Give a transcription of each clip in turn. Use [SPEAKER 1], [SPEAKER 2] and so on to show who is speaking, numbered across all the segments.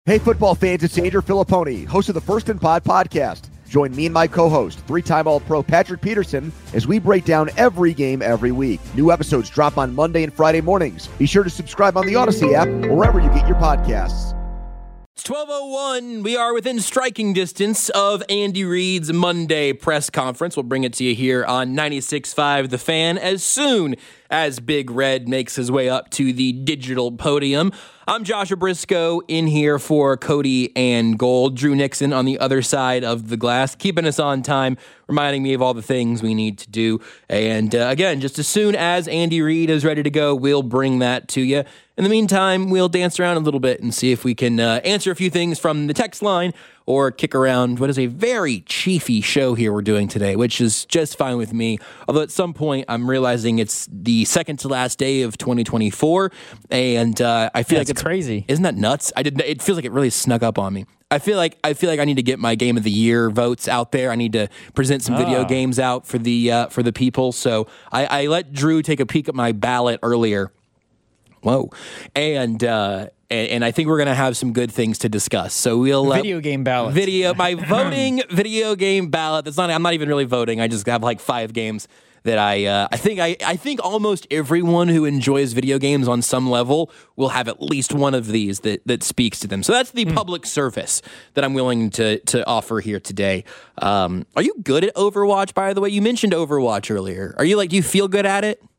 [SPEAKER 1] Hey, football fans, it's Andrew Filipponi, host of the First and Pod podcast. Join me and my co-host, three-time All-Pro Patrick Peterson, as we break down every game every week. New episodes drop on Monday and Friday mornings. Be sure to subscribe on the Odyssey app or wherever you get your podcasts.
[SPEAKER 2] It's 12:01. We are within striking distance of Andy Reid's Monday press conference. We'll bring it to you here on 96.5 The Fan as soon as Big Red makes his way up to the digital podium. I'm Joshua Briscoe in here for Cody and Gold. Drew Nixon on the other side of the glass, keeping us on time, reminding me of all the things we need to do. And again, just as soon as Andy Reid is ready to go, we'll bring that to you. In the meantime, we'll dance around a little bit and see if we can answer a few things from the text line or kick around what is a very chiefy show here we're doing today, which is just fine with me. Although at some point I'm realizing it's the second to last day of 2024, and I feel like it's
[SPEAKER 3] crazy.
[SPEAKER 2] Isn't that nuts? It feels like it really snuck up on me. I feel like I need to get my Game of the Year votes out there. I need to present some video games out for the people. So I let Drew take a peek at my ballot earlier. Whoa. And I think we're going to have some good things to discuss. So we'll
[SPEAKER 3] video game ballot.
[SPEAKER 2] My voting video game ballot. I'm not even really voting. I just have like 5 games that I think almost everyone who enjoys video games on some level will have at least one of these that speaks to them. So that's the public service that I'm willing to offer here today. Are you good at Overwatch, by the way? You mentioned Overwatch earlier. Are you do you feel good at it?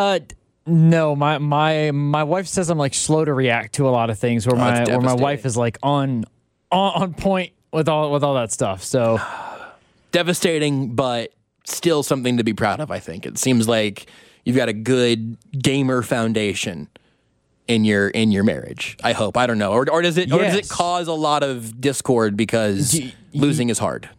[SPEAKER 3] No, my wife says I'm like slow to react to a lot of things. Where my wife is like on point with all that stuff. So
[SPEAKER 2] devastating, but still something to be proud of. I think it seems like you've got a good gamer foundation in your marriage. I hope. I don't know, or does it cause a lot of discord because losing is hard?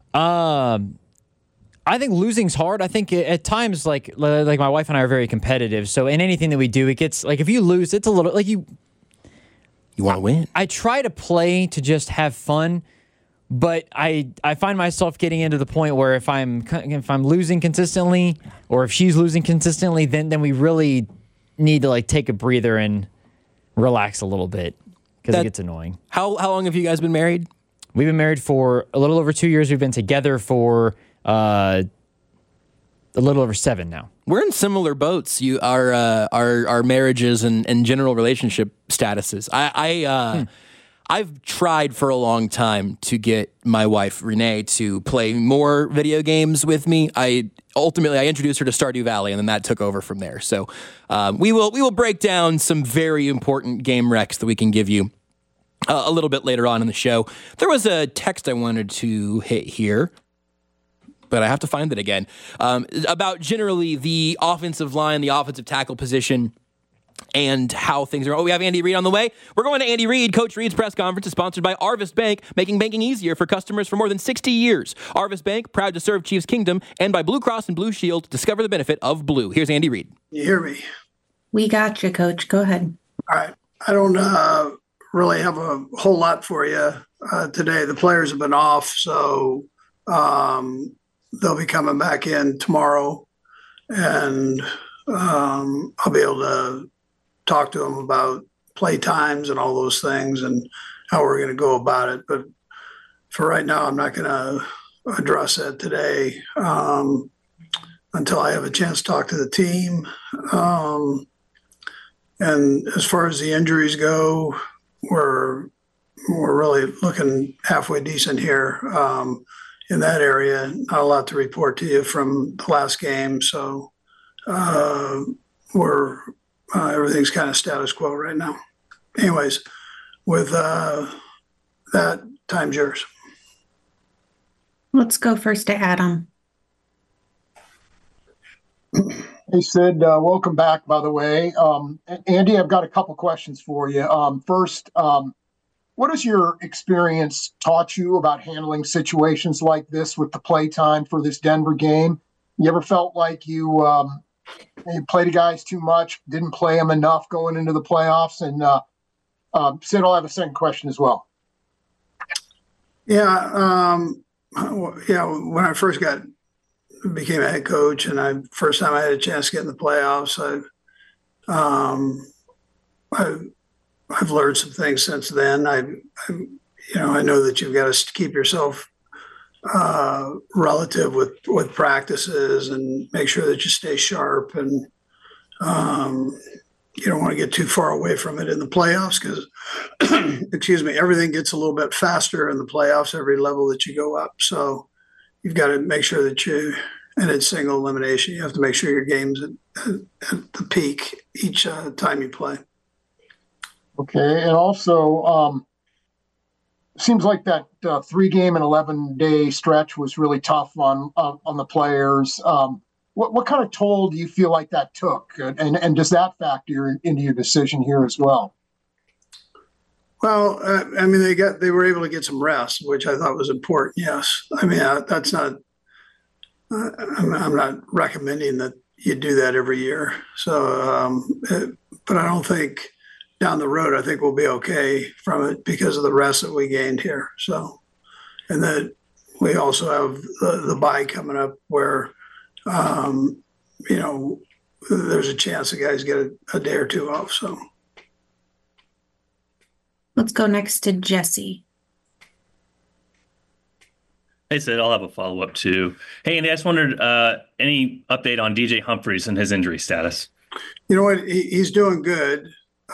[SPEAKER 3] I think losing's hard. I think at times, like my wife and I are very competitive. So in anything that we do, it gets like if you lose, it's a little like you
[SPEAKER 2] want to win.
[SPEAKER 3] I try to play to just have fun, but I find myself getting into the point where if I'm losing consistently, or if she's losing consistently, then we really need to like take a breather and relax a little bit because it gets annoying.
[SPEAKER 2] How long have you guys been married?
[SPEAKER 3] We've been married for a little over 2 years. We've been together for a little over 7 now.
[SPEAKER 2] We're in similar boats. Our marriages and general relationship statuses. I've tried for a long time to get my wife Renee to play more video games with me. I introduced her to Stardew Valley, and then that took over from there. So we will break down some very important game recs that we can give you a little bit later on in the show. There was a text I wanted to hit here, but I have to find it again, about generally the offensive line, the offensive tackle position, and how things are. We have Andy Reid on the way. We're going to Andy Reid. Coach Reid's press conference is sponsored by Arvest Bank, making banking easier for customers for more than 60 years. Arvest Bank, proud to serve Chiefs Kingdom, and by Blue Cross and Blue Shield. Discover the benefit of blue. Here's Andy Reid.
[SPEAKER 4] You hear me?
[SPEAKER 5] We got you, Coach. Go ahead.
[SPEAKER 4] All right. I don't really have a whole lot for you today. The players have been off, so they'll be coming back in tomorrow, and I'll be able to talk to them about play times and all those things and how we're going to go about it. But for right now, I'm not going to address that today until I have a chance to talk to the team. And as far as the injuries go, we're really looking halfway decent here in that area. Not a lot to report to you from the last game, so everything's kind of status quo right now. Anyways, with that, time's yours.
[SPEAKER 5] Let's go first to Adam.
[SPEAKER 6] Hey, Sid, welcome back, by the way. Andy, I've got a couple questions for you. First, what has your experience taught you about handling situations like this with the play time for this Denver game? You ever felt like you played the guys too much, didn't play them enough going into the playoffs? And Sid, I'll have a second question as well.
[SPEAKER 4] Yeah, when I first became a head coach, and first time I had a chance to get in the playoffs, I've learned some things since then. I know that you've got to keep yourself relative with practices and make sure that you stay sharp, and you don't want to get too far away from it in the playoffs because, excuse me, everything gets a little bit faster in the playoffs every level that you go up. So you've got to make sure that and it's single elimination. You have to make sure your game's at the peak each time you play. Okay,
[SPEAKER 6] and also seems like that 3-game and 11-day stretch was really tough on the players. What kind of toll do you feel like that took, and does that factor into your decision here as well?
[SPEAKER 4] Well, I mean, they were able to get some rest, which I thought was important. Yes, I mean that's not. I'm not recommending that you do that every year. So, but I don't think down the road, I think we'll be okay from it because of the rest that we gained here. So, and then we also have the bye coming up where, there's a chance the guys get a day or two off. So.
[SPEAKER 5] Let's go next to Jesse.
[SPEAKER 7] Hey, Sid, I'll have a follow-up too. Hey, Andy, I just wondered, any update on DJ Humphries and his injury status?
[SPEAKER 4] You know what? He's doing good.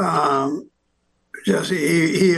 [SPEAKER 4] Jesse,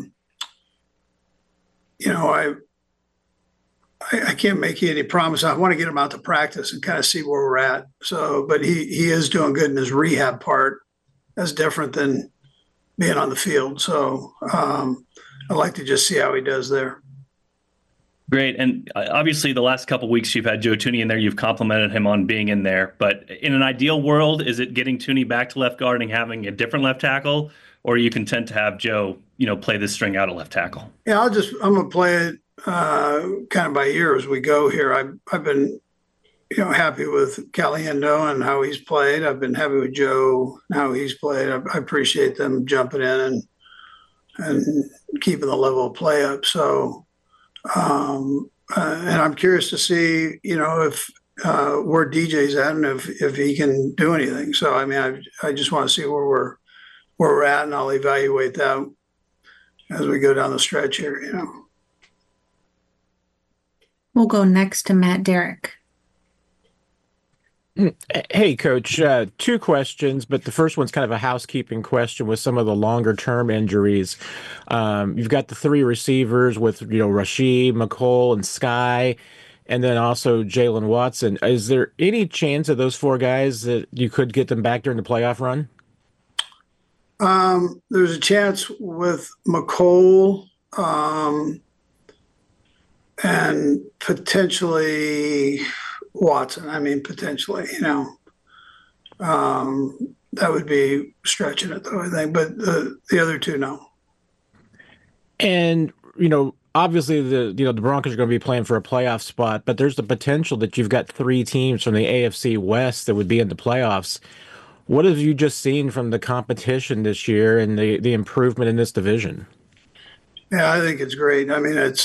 [SPEAKER 4] I can't make you any promise. I want to get him out to practice and kind of see where we're at. So, but he is doing good in his rehab part. That's different than being on the field. So I'd like to just see how he does there.
[SPEAKER 7] Great. And obviously the last couple of weeks you've had Joe Thuney in there. You've complimented him on being in there. But in an ideal world, is it getting Thuney back to left guard and having a different left tackle? Or are you content to have Joe, play this string out of left tackle?
[SPEAKER 4] Yeah, I'm going to play it kind of by ear as we go here. I've been, happy with Caliendo and how he's played. I've been happy with Joe and how he's played. I appreciate them jumping in and keeping the level of play up. So, and I'm curious to see, if where DJ's at and if he can do anything. So, I mean, I just want to see where we're at, and I'll evaluate that as we go down the stretch here.
[SPEAKER 5] We'll go next to Matt Derrick.
[SPEAKER 8] Hey, Coach, 2 questions, but the first one's kind of a housekeeping question with some of the longer-term injuries. You've got the 3 receivers with, Rashid, McCole, and Sky, and then also Jalen Watson. Is there any chance of those 4 guys that you could get them back during the playoff run?
[SPEAKER 4] There's a chance with McCole and potentially Watson. I mean, potentially, that would be stretching it though, I think, but the other 2, no.
[SPEAKER 8] And, obviously the Broncos are going to be playing for a playoff spot, but there's the potential that you've got 3 teams from the AFC West that would be in the playoffs. What have you just seen from the competition this year and the improvement in this division?
[SPEAKER 4] Yeah, I think it's great. I mean, it's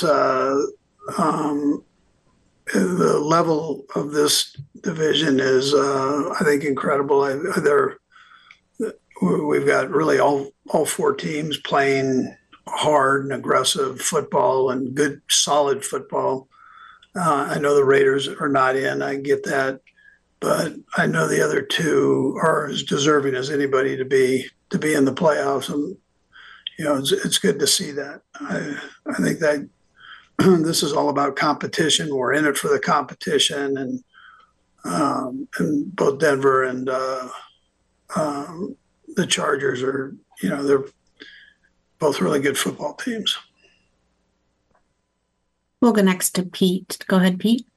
[SPEAKER 4] the level of this division is, I think, incredible. We've got really all 4 teams playing hard and aggressive football and good, solid football. I know the Raiders are not in. I get that. But I know the other 2 are as deserving as anybody to be in the playoffs. And, it's good to see that. I think that this is all about competition. We're in it for the competition, and both Denver and the Chargers are, they're both really good football teams.
[SPEAKER 5] We'll go next to Pete. Go ahead, Pete.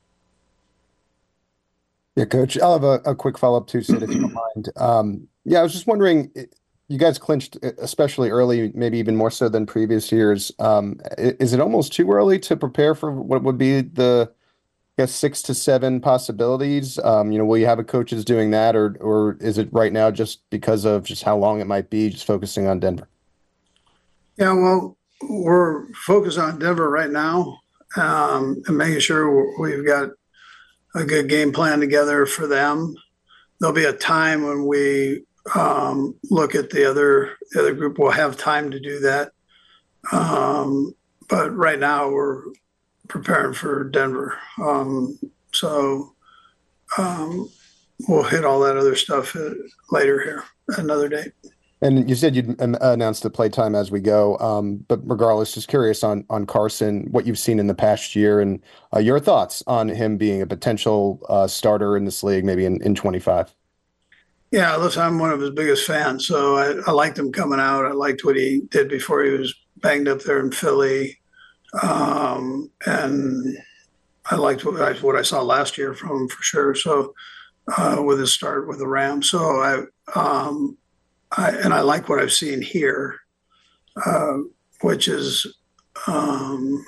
[SPEAKER 9] Yeah, Coach, I'll have a quick follow-up too, Sid, if you don't mind. I was just wondering, you guys clinched, especially early, maybe even more so than previous years. Is it almost too early to prepare for what would be the, 6 to 7 possibilities? Will you have coaches doing that, or is it right now just because of just how long it might be, just focusing on Denver?
[SPEAKER 4] Yeah, well, we're focused on Denver right now, and making sure we've got a good game plan together for them. There'll be a time when we look at the other group. We'll have time to do that. But right now we're preparing for Denver. So we'll hit all that other stuff later here, another date.
[SPEAKER 9] And you said you'd announce the playtime as we go. But regardless, just curious on Carson, what you've seen in the past year and your thoughts on him being a potential starter in this league, maybe in 25.
[SPEAKER 4] Yeah, listen, I'm one of his biggest fans, so I liked him coming out. I liked what he did before he was banged up there in Philly. And I liked what I saw last year from him for sure. So with his start with the Rams. So I like what I've seen here, which is, I'm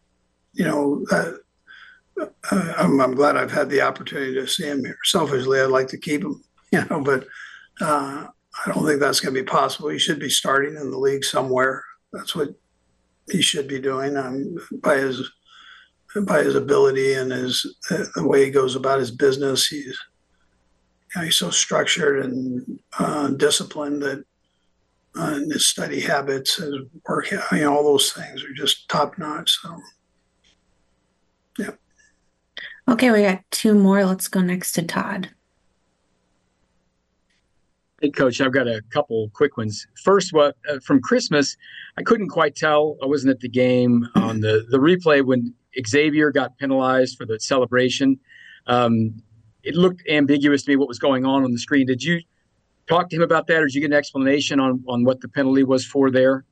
[SPEAKER 4] glad I've had the opportunity to see him here. Selfishly, I'd like to keep him, but I don't think that's going to be possible. He should be starting in the league somewhere. That's what he should be doing by his ability and the way he goes about his business. He's so structured and disciplined that his study habits, his work, all those things are just top notch. So, yeah.
[SPEAKER 5] Okay, we got two more. Let's go next to Todd.
[SPEAKER 10] Hey, Coach, I've got a couple quick ones. First, from Christmas, I couldn't quite tell. I wasn't at the game on the replay when Xavier got penalized for the celebration. It looked ambiguous to me what was going on the screen. Did you talk to him about that, or did you get an explanation on what the penalty was for there?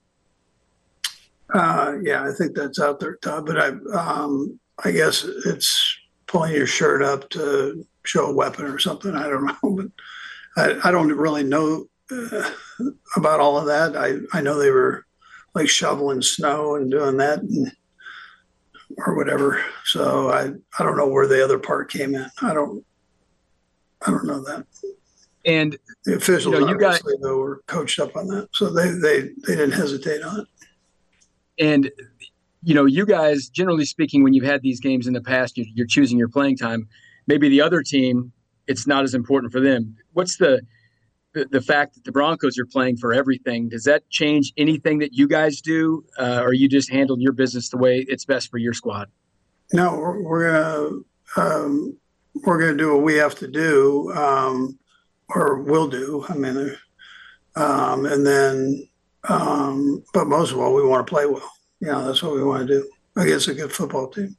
[SPEAKER 4] Yeah, I think that's out there, Todd. But I guess it's pulling your shirt up to show a weapon or something. I don't know, but I don't really know about all of that. I know they were like shoveling snow and doing that or whatever. So I don't know where the other part came in. I don't know that.
[SPEAKER 10] And
[SPEAKER 4] the officials obviously though were coached up on that, so they didn't hesitate on it.
[SPEAKER 10] And you guys, generally speaking, when you've had these games in the past, you're choosing your playing time. Maybe the other team, it's not as important for them. What's the fact that the Broncos are playing for everything? Does that change anything that you guys do, or you just handle your business the way it's best for your squad?
[SPEAKER 4] No, we're gonna do what we have to do, or will do. I mean, and then, but most of all, we want to play well. That's what we want to do against a good football team.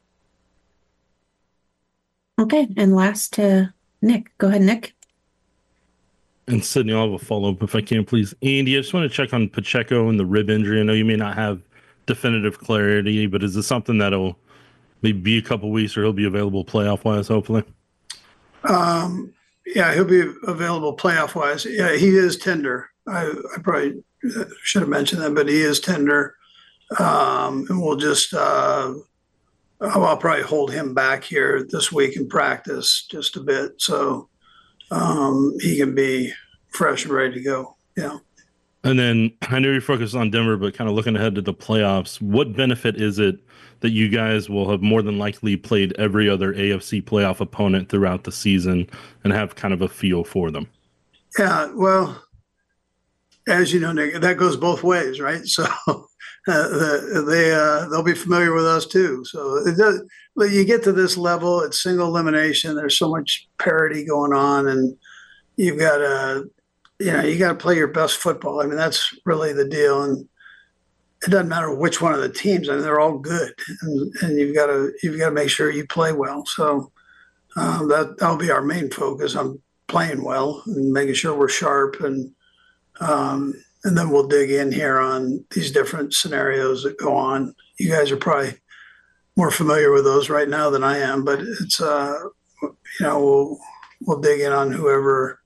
[SPEAKER 5] Okay, and last to Nick. Go ahead, Nick.
[SPEAKER 11] And Sydney, I'll have a follow-up if I can, please. Andy, I just want to check on Pacheco and the rib injury. I know you may not have definitive clarity, but is this something that'll maybe be a couple weeks or he'll be available playoff-wise, hopefully?
[SPEAKER 4] Yeah, he'll be available playoff-wise. Yeah, he is tender. I probably should have mentioned that, but he is tender. And we'll just I'll probably hold him back here this week in practice just a bit, so he can be fresh and ready to go. Yeah.
[SPEAKER 11] And then I know you're focused on Denver, but kind of looking ahead to the playoffs, what benefit is it that you guys will have more than likely played every other AFC playoff opponent throughout the season and have kind of a feel for them?
[SPEAKER 4] Yeah, well, as you know, Nick, that goes both ways, right? So they'll be familiar with us too. So it does. You get to this level, it's single elimination. There's so much parity going on, and you've got to play your best football. I mean, that's really the deal. And it doesn't matter which one of the teams. I mean, they're all good, and you've got to make sure you play well. So that'll be our main focus on playing well and making sure we're sharp, and then we'll dig in here on these different scenarios that go on. You guys are probably more familiar with those right now than I am, but it's we'll dig in on whoever.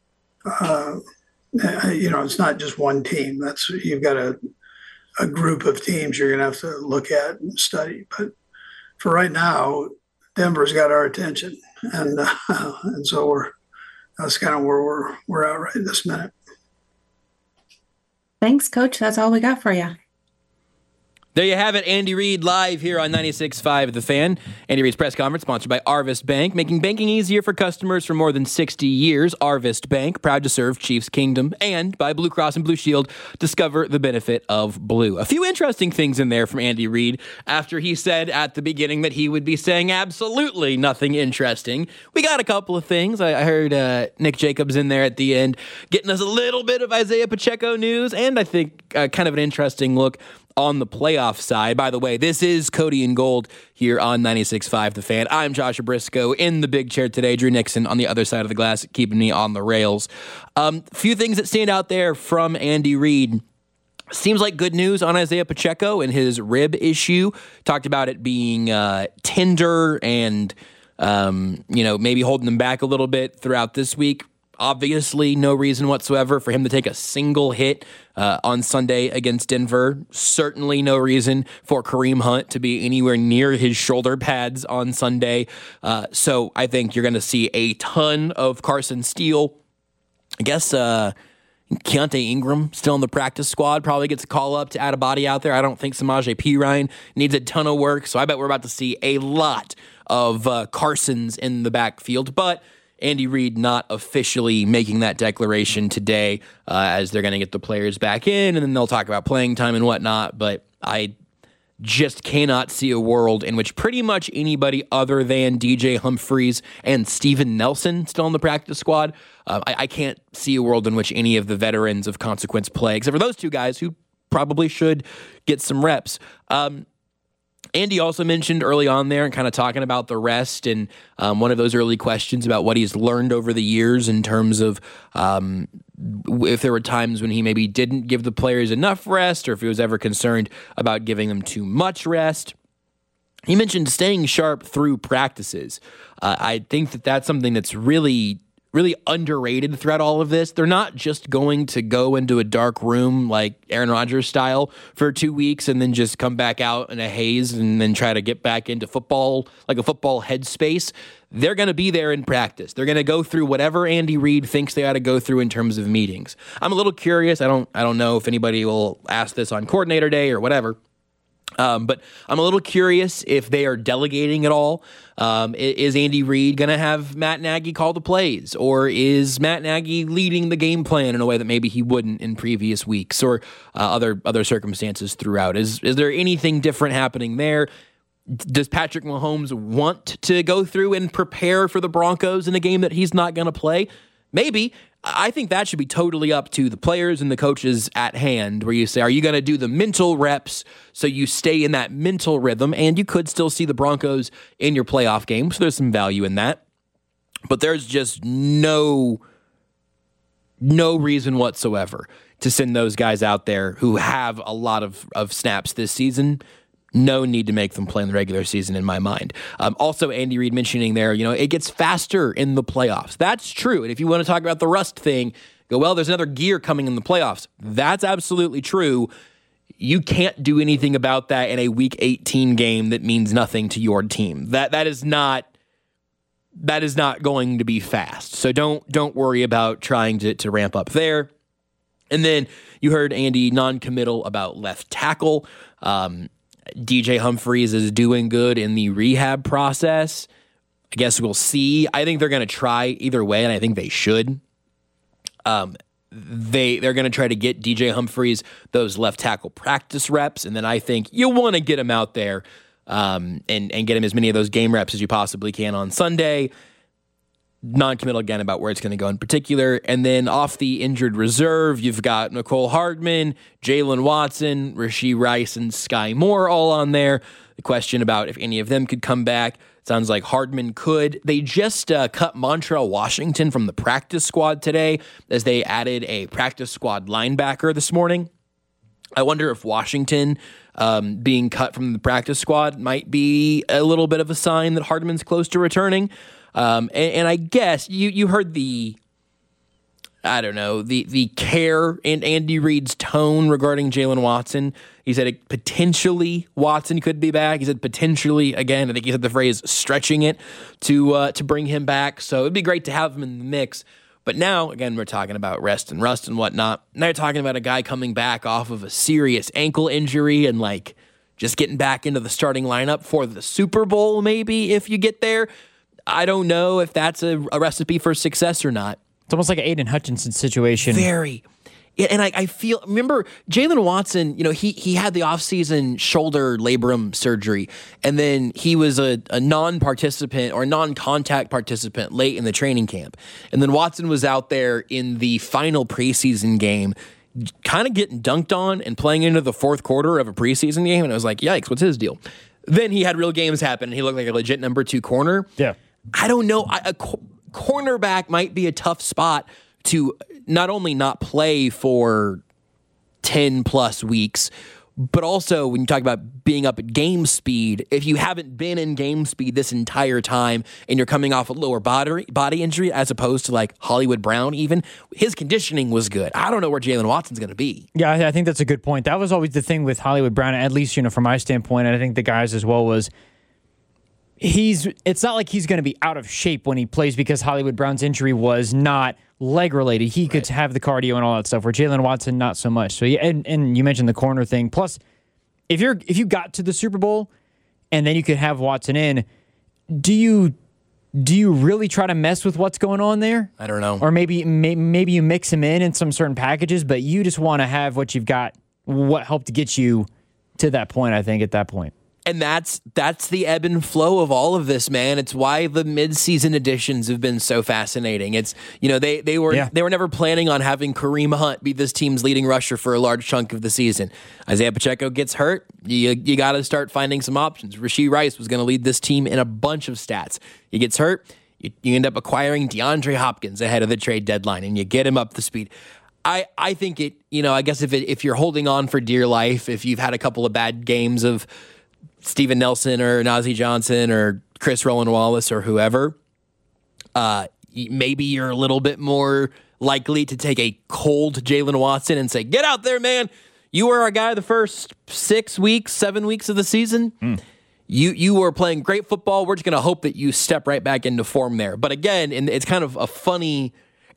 [SPEAKER 4] It's not just one team. You've got a group of teams you're going to have to look at and study. But for right now, Denver's got our attention, and so that's kind of where we're at right this minute.
[SPEAKER 5] Thanks, Coach. That's all we got for you.
[SPEAKER 2] There you have it, Andy Reid live here on 96.5 The Fan. Andy Reid's press conference sponsored by Arvest Bank, making banking easier for customers for more than 60 years. Arvest Bank, proud to serve Chiefs Kingdom, and by Blue Cross and Blue Shield, discover the benefit of blue. A few interesting things in there from Andy Reid after he said at the beginning that he would be saying absolutely nothing interesting. We got a couple of things. I heard Nick Jacobs in there at the end getting us a little bit of Isaiah Pacheco news, and I think kind of an interesting look on the playoff side. By the way, this is Cody and Gold here on 96.5 The Fan. I'm Joshua Briscoe in the big chair today. Drew Nixon on the other side of the glass, keeping me on the rails. Few things that stand out there from Andy Reid. Seems like good news on Isaiah Pacheco and his rib issue. Talked about it being tender and maybe holding him back a little bit throughout this week. Obviously, no reason whatsoever for him to take a single hit on Sunday against Denver. Certainly no reason for Kareem Hunt to be anywhere near his shoulder pads on Sunday. So I think you're going to see a ton of Carson Steele. I guess Keontae Ingram still in the practice squad. Probably gets a call up to add a body out there. I don't think Samaje Perine needs a ton of work. So I bet we're about to see a lot of Carsons in the backfield. But Andy Reid not officially making that declaration today as they're going to get the players back in, and then they'll talk about playing time and whatnot. But I just cannot see a world in which pretty much anybody other than DJ Humphries and Steven Nelson still in the practice squad. I can't see a world in which any of the veterans of consequence play, except for those two guys who probably should get some reps. Andy also mentioned early on there and kind of talking about the rest and one of those early questions about what he's learned over the years in terms of if there were times when he maybe didn't give the players enough rest or if he was ever concerned about giving them too much rest. He mentioned staying sharp through practices. I think that that's something that's really underrated throughout all of this. They're not just going to go into a dark room like Aaron Rodgers style for 2 weeks and then just come back out in a haze and then try to get back into football, like a football headspace. They're going to be there in practice. They're going to go through whatever Andy Reid thinks they ought to go through in terms of meetings. I'm a little curious. I don't know if anybody will ask this on coordinator day or whatever. But I'm a little curious if they are delegating at all. Is Andy Reid going to have Matt Nagy call the plays? Or is Matt Nagy leading the game plan in a way that maybe he wouldn't in previous weeks or other circumstances throughout? Is there anything different happening there? Does Patrick Mahomes want to go through and prepare for the Broncos in a game that he's not going to play? Maybe. I think that should be totally up to the players and the coaches at hand, where you say, are you going to do the mental reps so you stay in that mental rhythm? And you could still see the Broncos in your playoff game, so there's some value in that. But there's just no reason whatsoever to send those guys out there who have a lot of snaps this season. No need to make them play in the regular season in my mind. Also, Andy Reid mentioning there, it gets faster in the playoffs. That's true. And if you want to talk about the rust thing, go, well, there's another gear coming in the playoffs. That's absolutely true. You can't do anything about that in a Week 18 game that means nothing to your team. That is not going to be fast. So don't worry about trying to ramp up there. And then you heard Andy non-committal about left tackle. DJ Humphries is doing good in the rehab process. I guess we'll see. I think they're going to try either way, and I think they should. They're going to try to get DJ Humphries those left tackle practice reps, and then I think you want to get him out there and get him as many of those game reps as you possibly can on Sunday. Non-committal again about where it's going to go in particular. And then off the injured reserve, you've got Mecole Hardman, Jalen Watson, Rashee Rice, and Sky Moore all on there. The question about if any of them could come back. Sounds like Hardman could. They just cut Montrell Washington from the practice squad today as they added a practice squad linebacker this morning. I wonder if Washington being cut from the practice squad might be a little bit of a sign that Hardman's close to returning. And I guess you heard the care in Andy Reid's tone regarding Jalen Watson. He said potentially Watson could be back. He said potentially again. I think he said the phrase stretching it to bring him back. So it'd be great to have him in the mix. But now, again, we're talking about rest and whatnot. Now you're talking about a guy coming back off of a serious ankle injury and just getting back into the starting lineup for the Super Bowl, maybe, if you get there. I don't know if that's a recipe for success or not.
[SPEAKER 3] It's almost like an Aiden Hutchinson situation.
[SPEAKER 2] Very. Yeah, and I feel, remember, Jalen Watson, he had the offseason shoulder labrum surgery, and then he was a non-participant or non-contact participant late in the training camp. And then Watson was out there in the final preseason game, kind of getting dunked on and playing into the fourth quarter of a preseason game, and I was like, yikes, what's his deal? Then he had real games happen, and he looked like a legit number 2 corner.
[SPEAKER 3] Yeah.
[SPEAKER 2] I don't know. A cornerback might be a tough spot to not only not play for 10 plus weeks, but also when you talk about being up at game speed, if you haven't been in game speed this entire time and you're coming off a lower body injury as opposed to like Hollywood Brown even, his conditioning was good. I don't know where Jalen Watson's going to be.
[SPEAKER 3] Yeah, I think that's a good point. That was always the thing with Hollywood Brown, at least, from my standpoint, and I think the guys as well, was it's not like he's going to be out of shape when he plays because Hollywood Brown's injury was not leg related. He could have the cardio and all that stuff, where Jalen Watson, not so much. So yeah, and you mentioned the corner thing. Plus, if you got to the Super Bowl and then you could have Watson in, do you really try to mess with what's going on there?
[SPEAKER 2] I don't know.
[SPEAKER 3] Or maybe you mix him in some certain packages, but you just want to have what you've got, what helped get you to that point, I think, at that point.
[SPEAKER 2] And that's the ebb and flow of all of this, man. It's why the midseason additions have been so fascinating. It's, they were never planning on having Kareem Hunt be this team's leading rusher for a large chunk of the season. Isaiah Pacheco gets hurt. You got to start finding some options. Rashee Rice was going to lead this team in a bunch of stats. He gets hurt. You end up acquiring DeAndre Hopkins ahead of the trade deadline, and you get him up to speed. I think it, I guess if you're holding on for dear life, if you've had a couple of bad games of Steven Nelson or Najee Johnson or Chris Roland Wallace or whoever, maybe you're a little bit more likely to take a cold Jalen Watson and say, get out there, man. You were our guy the first 7 weeks of the season. You were playing great football. We're just going to hope that you step right back into form there. But again, it's kind of a funny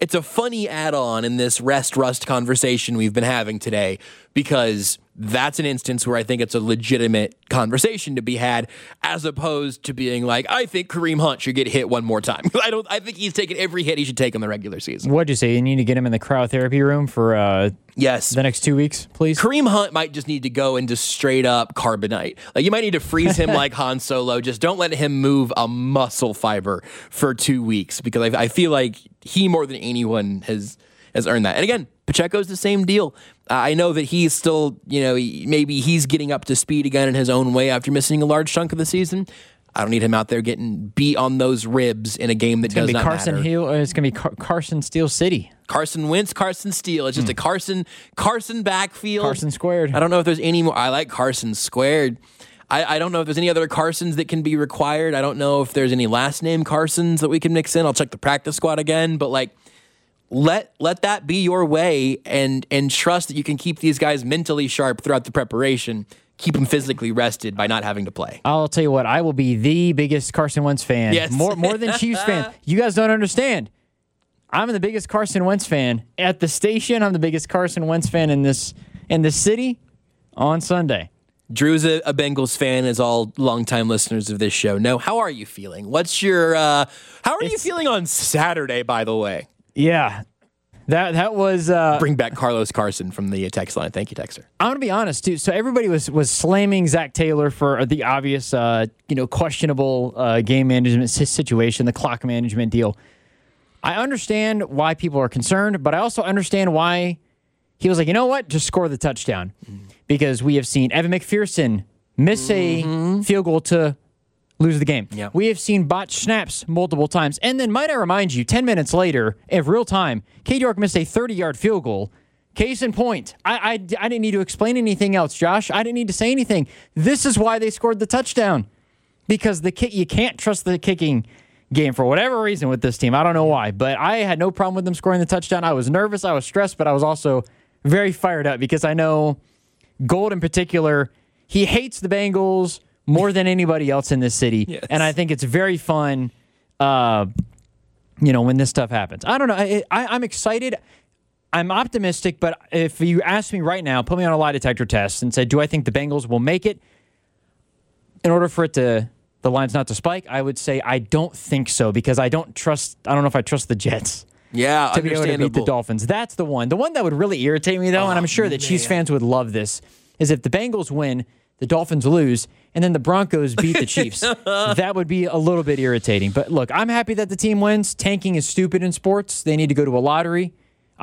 [SPEAKER 2] add-on in this rest-rust conversation we've been having today, because that's an instance where I think it's a legitimate conversation to be had, as opposed to being like, I think Kareem Hunt should get hit one more time. I think he's taken every hit he should take in the regular season.
[SPEAKER 3] What'd you say? You need to get him in the cryotherapy room for
[SPEAKER 2] yes,
[SPEAKER 3] the next 2 weeks, please?
[SPEAKER 2] Kareem Hunt might just need to go into straight-up carbonite. Like, you might need to freeze him like Han Solo. Just don't let him move a muscle fiber for 2 weeks, because I feel like he, more than anyone, has earned that. And again, Pacheco's the same deal. I know that he's still, maybe he's getting up to speed again in his own way after missing a large chunk of the season. I don't need him out there getting beat on those ribs in a game that does not matter.
[SPEAKER 3] It's going to be Carson Steele City.
[SPEAKER 2] Carson Wentz, Carson Steele. It's just a Carson backfield.
[SPEAKER 3] Carson squared.
[SPEAKER 2] I don't know if there's any more. I like Carson squared. I don't know if there's any other Carsons that can be required. I don't know if there's any last name Carsons that we can mix in. I'll check the practice squad again, but let that be your way, and trust that you can keep these guys mentally sharp throughout the preparation, keep them physically rested by not having to play.
[SPEAKER 3] I'll tell you what, I will be the biggest Carson Wentz fan.
[SPEAKER 2] Yes.
[SPEAKER 3] More than Chiefs fan. You guys don't understand. I'm the biggest Carson Wentz fan at the station. I'm the biggest Carson Wentz fan in this city on Sunday.
[SPEAKER 2] Drew's a Bengals fan, as all longtime listeners of this show know. How are you feeling? What's your how are you feeling on Saturday, by the way?
[SPEAKER 3] Yeah, that was
[SPEAKER 2] bring back Carlos Carson from the text line. Thank you, Texter.
[SPEAKER 3] I'm gonna be honest too. So everybody was slamming Zach Taylor for the obvious, questionable game management situation, the clock management deal. I understand why people are concerned, but I also understand why he was like, you know what, just score the touchdown, because we have seen Evan McPherson miss a field goal to lose the game.
[SPEAKER 2] Yep.
[SPEAKER 3] We have seen botched snaps multiple times. And then might I remind you, 10 minutes later, in real time, Cade York missed a 30-yard field goal. Case in point. I didn't need to explain anything else, Josh. I didn't need to say anything. This is why they scored the touchdown. Because you can't trust the kicking game for whatever reason with this team. I don't know why. But I had no problem with them scoring the touchdown. I was nervous. I was stressed. But I was also very fired up because I know Gold in particular, he hates the Bengals more than anybody else in this city.
[SPEAKER 2] Yes.
[SPEAKER 3] And I think it's very fun, when this stuff happens. I don't know. I'm excited. I'm optimistic, but if you ask me right now, put me on a lie detector test and said, do I think the Bengals will make it? in order for the lines not to spike, I would say I don't think so because I don't know if I trust the Jets.
[SPEAKER 2] Yeah,
[SPEAKER 3] to be able to beat the Dolphins. That's the one. The one that would really irritate me, though, and I'm sure that Chiefs fans would love this, is if the Bengals win, the Dolphins lose, and then the Broncos beat the Chiefs. That would be a little bit irritating. But look, I'm happy that the team wins. Tanking is stupid in sports. They need to go to a lottery.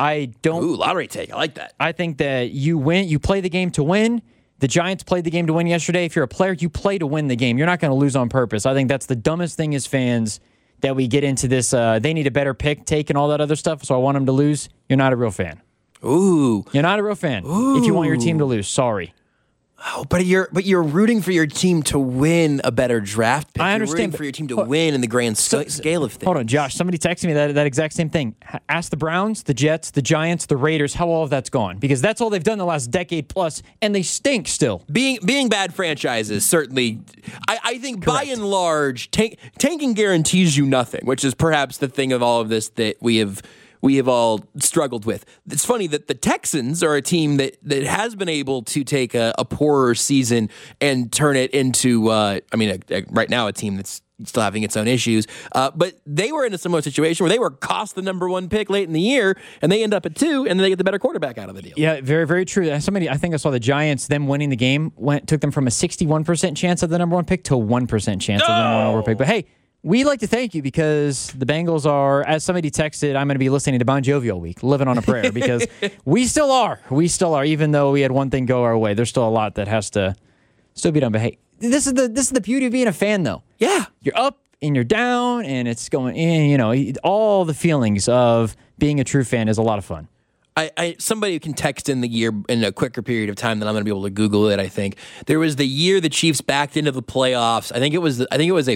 [SPEAKER 2] Lottery take. I like that.
[SPEAKER 3] I think that you win. You play the game to win. The Giants played the game to win yesterday. If you're a player, you play to win the game. You're not going to lose on purpose. I think that's the dumbest thing as fans that we get into this. They need a better pick, take, and all that other stuff, so I want them to lose. You're not a real fan.
[SPEAKER 2] Ooh.
[SPEAKER 3] You're not a real fan if you want your team to lose. Sorry.
[SPEAKER 2] Oh, but you're rooting for your team to win a better draft pick.
[SPEAKER 3] I understand.
[SPEAKER 2] You're rooting for your team to win in the grand scale of things.
[SPEAKER 3] Hold on, Josh. Somebody texted me that exact same thing. Ask the Browns, the Jets, the Giants, the Raiders how all of that's gone. Because that's all they've done the last decade plus, and they stink still.
[SPEAKER 2] Being bad franchises, certainly. I think Correct. By and large, tanking guarantees you nothing, which is perhaps the thing of all of this that we have all struggled with. It's funny that the Texans are a team that has been able to take a poorer season and turn it into, right now a team that's still having its own issues. But they were in a similar situation where they were cost the number one pick late in the year, and they end up at 2, and then they get the better quarterback out of the deal.
[SPEAKER 3] Yeah, very, very true. I think I saw the Giants, them winning the game, took them from a 61% chance of the number one pick to a 1% chance of the number one pick. But hey, we'd like to thank you because the Bengals are, as somebody texted, I'm going to be listening to Bon Jovi all week, living on a prayer, because we still are. We still are, even though we had one thing go our way. There's still a lot that has to still be done. But hey, this is the beauty of being a fan, though.
[SPEAKER 2] Yeah.
[SPEAKER 3] You're up and you're down, and it's going in, all the feelings of being a true fan is a lot of fun.
[SPEAKER 2] Somebody who can text in the year in a quicker period of time than I'm going to be able to Google it. I think there was the year the Chiefs backed into the playoffs. I think it was a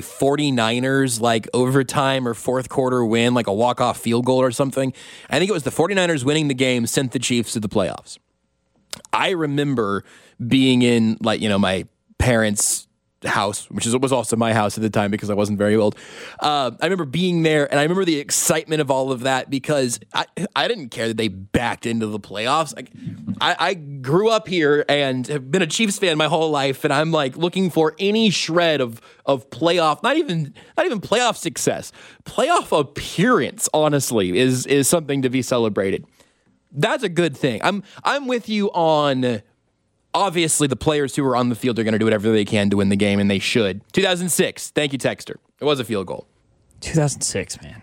[SPEAKER 2] 49ers like overtime or fourth quarter win, like a walk-off field goal or something. I think it was the 49ers winning the game sent the Chiefs to the playoffs. I remember being in my parents' house, which was also my house at the time because I wasn't very old. I remember being there, and I remember the excitement of all of that because I didn't care that they backed into the playoffs. I grew up here and have been a Chiefs fan my whole life, and I'm looking for any shred of playoff, not even playoff success, playoff appearance. Honestly, is something to be celebrated. That's a good thing. I'm with you on. Obviously, the players who are on the field are going to do whatever they can to win the game, and they should. 2006. Thank you, Texter. It was a field goal.
[SPEAKER 3] 2006, man.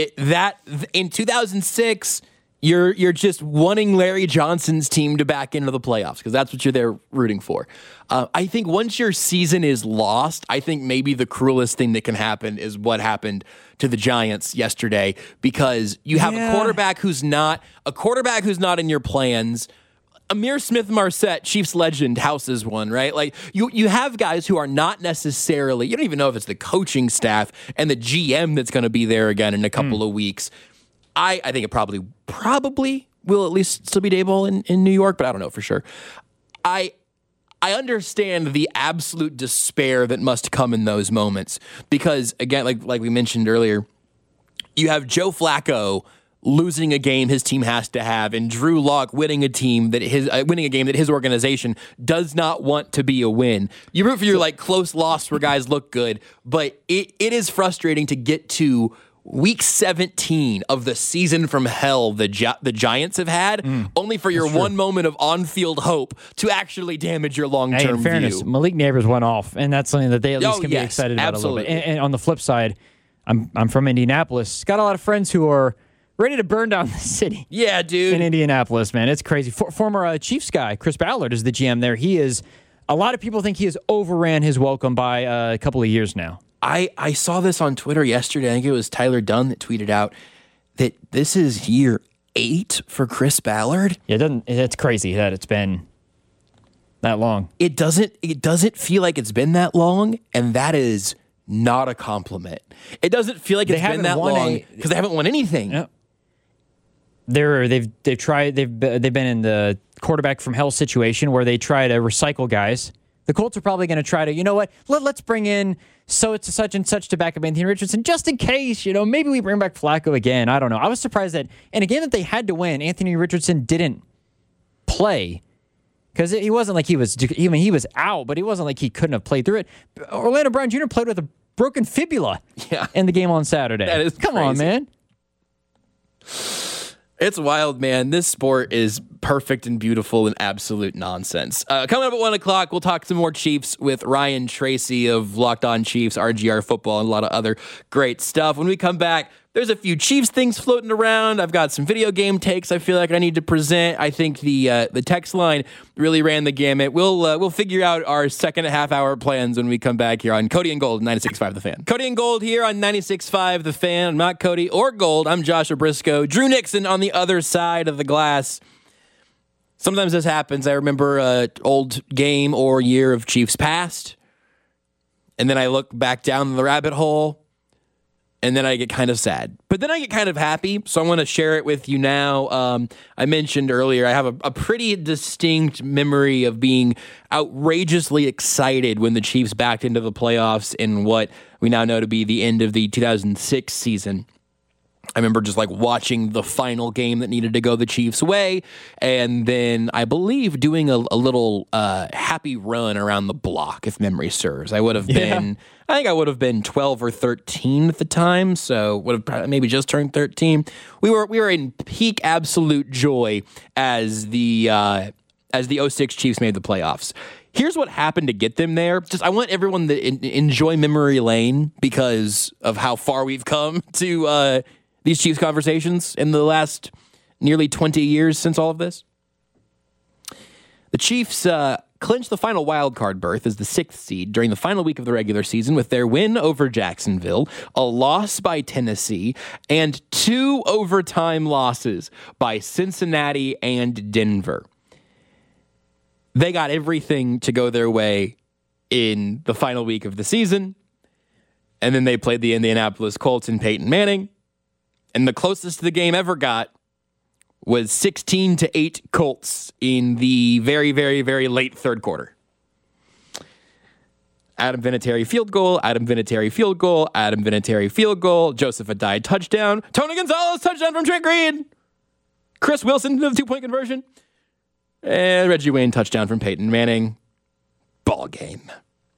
[SPEAKER 2] In 2006, you're just wanting Larry Johnson's team to back into the playoffs because that's what you're there rooting for. I think once your season is lost, I think maybe the cruelest thing that can happen is what happened to the Giants yesterday because you have a quarterback who's not in your plans. Amir Smith-Marset, Chiefs legend, houses one, right? You have guys who are not necessarily, you don't even know if it's the coaching staff and the GM that's going to be there again in a couple of weeks. I think it probably will at least still be Daboll in New York, but I don't know for sure. I understand the absolute despair that must come in those moments because, again, like we mentioned earlier, you have Joe Flacco losing a game his team has to have, and Drew Lock winning a game that his organization does not want to be a win. You root for your close loss where guys look good, but it is frustrating to get to week 17 of the season from hell the Giants have had, only for your one moment of on-field hope to actually damage your long-term
[SPEAKER 3] in fairness,
[SPEAKER 2] view.
[SPEAKER 3] Malik Neighbors went off, and that's something that they at least can be excited about a little bit. And on the flip side, I'm from Indianapolis. Got a lot of friends who are ready to burn down the city.
[SPEAKER 2] Yeah, dude.
[SPEAKER 3] In Indianapolis, man. It's crazy. Former Chiefs guy, Chris Ballard, is the GM there. A lot of people think he has overran his welcome by a couple of years now.
[SPEAKER 2] I saw this on Twitter yesterday. I think it was Tyler Dunn that tweeted out that this is year 8 for Chris Ballard.
[SPEAKER 3] Yeah, it's crazy that it's been that long.
[SPEAKER 2] It doesn't feel like it's been that long, and that is not a compliment. It doesn't feel like it's been that long because they haven't won anything.
[SPEAKER 3] Yep. They've been in the quarterback from hell situation where they try to recycle guys. The Colts are probably going to try to, let's bring in it's such and such to back up Anthony Richardson just in case, maybe we bring back Flacco again. I don't know. I was surprised that in a game that they had to win, Anthony Richardson didn't play. Because he wasn't like he was out, but he wasn't like he couldn't have played through it. Orlando Brown Jr. played with a broken fibula in the game on Saturday.
[SPEAKER 2] That is
[SPEAKER 3] Come on, man.
[SPEAKER 2] It's wild, man. This sport is perfect and beautiful and absolute nonsense. Coming up at 1 o'clock, we'll talk some more Chiefs with Ryan Tracy of Locked On Chiefs, RGR Football, and a lot of other great stuff. When we come back, there's a few Chiefs things floating around. I've got some video game takes I feel like I need to present. I think the text line really ran the gamut. We'll figure out our second half-hour plans when we come back here on Cody and Gold, 96.5 The Fan. Cody and Gold here on 96.5 The Fan. I'm not Cody or Gold. I'm Joshua Briscoe. Drew Nixon on the other side of the glass. Sometimes this happens. I remember an old game or year of Chiefs past, and then I look back down the rabbit hole, and then I get kind of sad. But then I get kind of happy, so I want to share it with you now. I mentioned earlier I have a pretty distinct memory of being outrageously excited when the Chiefs backed into the playoffs in what we now know to be the end of the 2006 season. I remember just like watching the final game that needed to go the Chiefs' way, and then I believe doing a little happy run around the block, if memory serves. I think I would have been 12 or 13 at the time, so would have probably maybe just turned 13. We were in peak absolute joy as the 06 Chiefs made the playoffs. Here's what happened to get them there. I want everyone to enjoy memory lane because of how far we've come to these Chiefs conversations in the last nearly 20 years since all of this. The Chiefs clinched the final wild card berth as the 6th seed during the final week of the regular season with their win over Jacksonville, a loss by Tennessee, and 2 overtime losses by Cincinnati and Denver. They got everything to go their way in the final week of the season, and then they played the Indianapolis Colts and Peyton Manning. And the closest the game ever got was 16-8 Colts in the very, very, very late third quarter. Adam Vinatieri field goal, Adam Vinatieri field goal, Adam Vinatieri field goal, Joseph Adai touchdown, Tony Gonzalez touchdown from Trent Green, Chris Wilson the 2-point conversion, and Reggie Wayne touchdown from Peyton Manning. Ball game.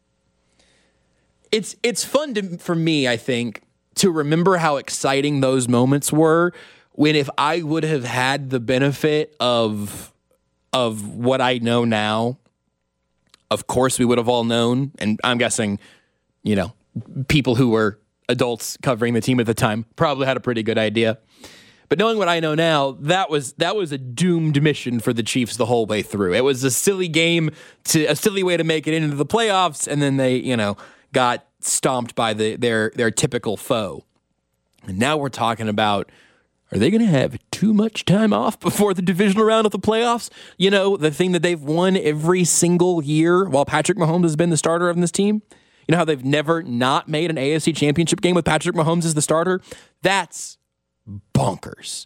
[SPEAKER 2] It's fun for me, I think, to remember how exciting those moments were when if I would have had the benefit of what I know now, of course we would have all known, and I'm guessing, people who were adults covering the team at the time probably had a pretty good idea. But knowing what I know now, that was a doomed mission for the Chiefs the whole way through. It was a silly game, a silly way to make it into the playoffs, and then they, got stomped by their typical foe. And now we're talking about, are they going to have too much time off before the divisional round of the playoffs? The thing that they've won every single year while Patrick Mahomes has been the starter of this team? You know how they've never not made an AFC championship game with Patrick Mahomes as the starter? That's bonkers.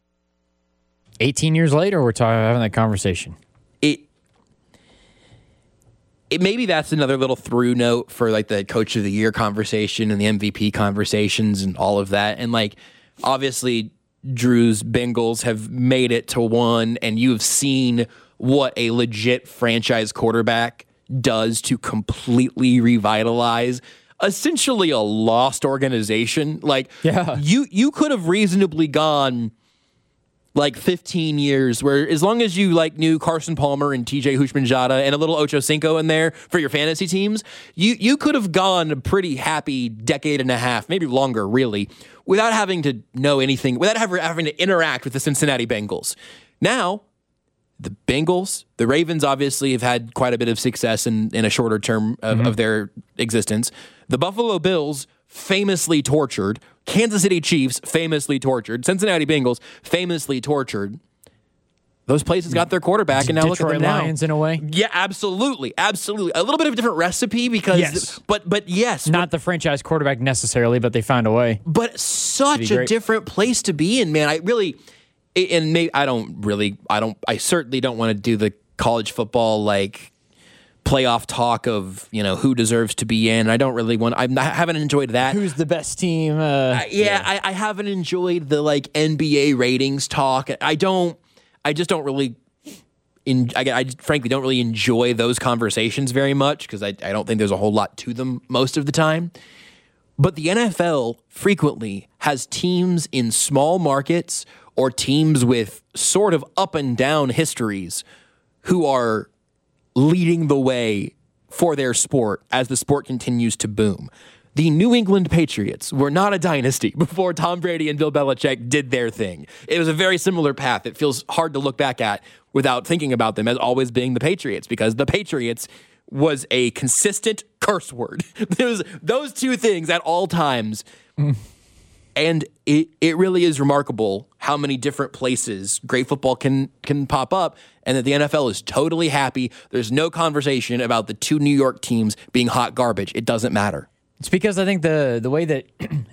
[SPEAKER 3] 18 years later, we're having that conversation.
[SPEAKER 2] It maybe that's another little through note for like the coach of the year conversation and the MVP conversations and all of that. And like, obviously Drew's Bengals have made it to 1, and you've seen what a legit franchise quarterback does to completely revitalize essentially a lost organization. Like, you could have reasonably gone like 15 years where as long as you like knew Carson Palmer and TJ Houshmandzadeh and a little Ocho Cinco in there for your fantasy teams, you could have gone a pretty happy decade and a half, maybe longer really, without having to know anything, without having to interact with the Cincinnati Bengals. Now, the Bengals, the Ravens obviously have had quite a bit of success in a shorter term of their existence. The Buffalo Bills, famously tortured. Kansas City Chiefs, famously tortured. Cincinnati Bengals, famously tortured. Those places got their quarterback, and now
[SPEAKER 3] Detroit
[SPEAKER 2] look at them now.
[SPEAKER 3] Lions in a way.
[SPEAKER 2] Yeah, absolutely. A little bit of a different recipe because, but yes.
[SPEAKER 3] Not the franchise quarterback necessarily, but they found a way.
[SPEAKER 2] But such a different place to be in, man. I certainly don't want to do the college football, like, playoff talk of who deserves to be in. I haven't enjoyed that.
[SPEAKER 3] Who's the best team?
[SPEAKER 2] I haven't enjoyed the like NBA ratings talk. I just don't really I frankly don't really enjoy those conversations very much because I don't think there's a whole lot to them most of the time. But the NFL frequently has teams in small markets or teams with sort of up and down histories who are leading the way for their sport as the sport continues to boom. The New England Patriots were not a dynasty before Tom Brady and Bill Belichick did their thing. It was a very similar path. It feels hard to look back at without thinking about them as always being the Patriots, because the Patriots was a consistent curse word. There was those two things at all times. And it really is remarkable how many different places great football can pop up, and that the NFL is totally happy. There's no conversation about the two New York teams being hot garbage. It doesn't matter.
[SPEAKER 3] It's because I think the way that